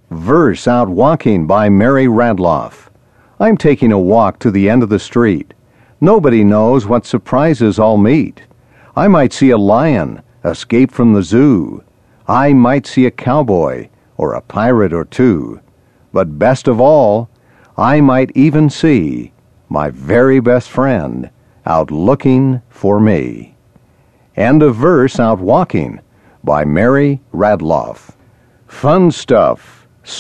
Verse Out Walking by Mary Radloff. I'm taking a walk to the end of the street. Nobody knows what surprises I'll meet. I might see a lion escape from the zoo. I might see a cowboy or a pirate or two. But best of all, I might even see my very best friend out looking for me. End of Verse Out Walking by Mary Radloff. Fun stuff.